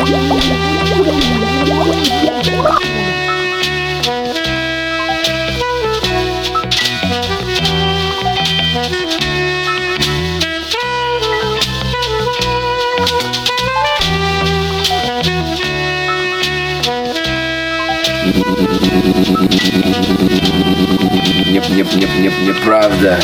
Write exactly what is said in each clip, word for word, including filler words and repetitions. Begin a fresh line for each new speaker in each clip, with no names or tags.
Не, не, не, не, неправда.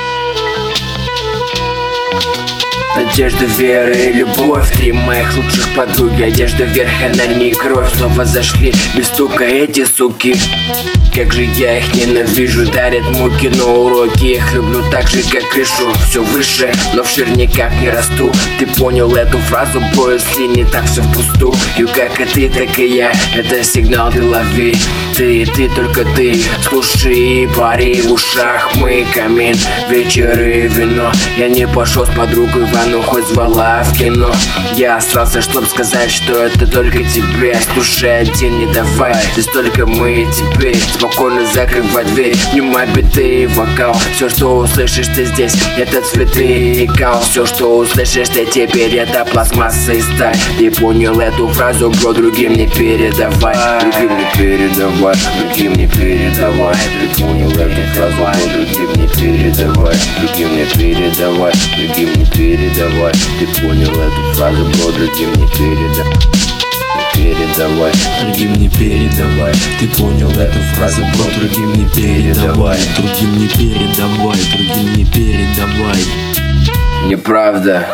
Надежда, вера и любовь, три моих лучших подруги. Одежда вверх, энергия и кровь снова зашли без стука эти суки. Как же я их ненавижу, дарят муки, но уроки их люблю так же, как крышу. Все выше, но вширь никак не расту. Ты понял эту фразу, пояс не так все впустую. И как и ты, так и я, это сигнал, ты лови. Ты и ты, только ты, слушай и пари в ушах мы камин, вечеры и вино. Я не пошел с подругой в ванну, хоть звала в кино. Я остался, чтоб сказать, что это только тебе. Слушай один, не давай, здесь только мы и теперь. Спокойно закрывай дверь, внимай биты и вокал. Все, что услышишь ты здесь, это цветы и кал. Все, что услышишь ты теперь, это пластмасса и сталь. Ты понял эту фразу, бро, другим не передавай. Другим не передавай, другим не передавай. Ты понял эту фразу, бро, другим не передавай. Другим не передавай, другим не передавай. Ты понял эту фразу, бро, другим не передавай. Передавай,
другим не передавай. Ты понял эту фразу, бро, другим не передавай. Другим не передавай, другим не передавай.
Неправда.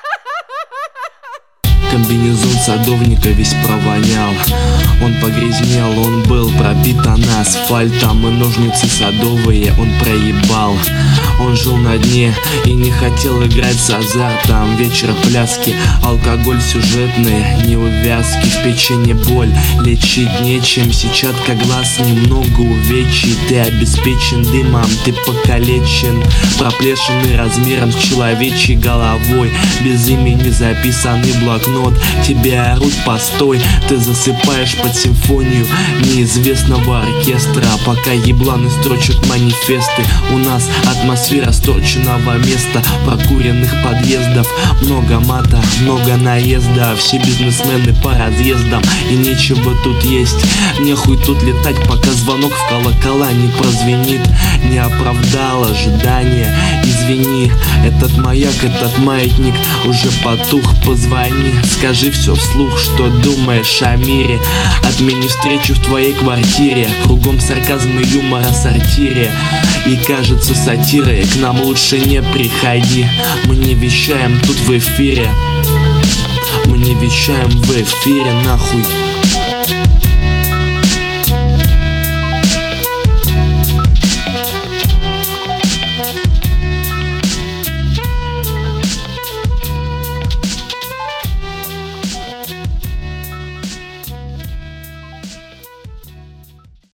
Комбинезон садовника весь провонял. Он погрязнел, он был пропитан асфальтом. И ножницы садовые он проебал. Он жил на дне и не хотел играть с азартом. Вечер пляски, алкоголь сюжетные, неувязки, в печени боль, лечить нечем. Сетчатка глаз, немного увечий. Ты обеспечен дымом, ты покалечен, проплешенный размером с человечьей головой. Без имени записанный блокнот. Тебе орут постой, ты засыпаешь под симфонию неизвестного оркестра, пока ебланы строчат манифесты. У нас атмосфера сторченного места, прокуренных подъездов, много мата, много наезда. Все бизнесмены по разъездам, и нечего тут есть. Нехуй тут летать, пока звонок в колокола не прозвенит. Не оправдал ожидания, извини. Этот маяк, этот маятник уже потух. Позвони, скажи все вслух, что думаешь о мире. Отмени встречу в твоей квартире. Кругом сарказм и юмора сортире. И кажется сатирой к нам лучше не приходи. Мы не вещаем тут в эфире. Мы не вещаем в эфире, нахуй.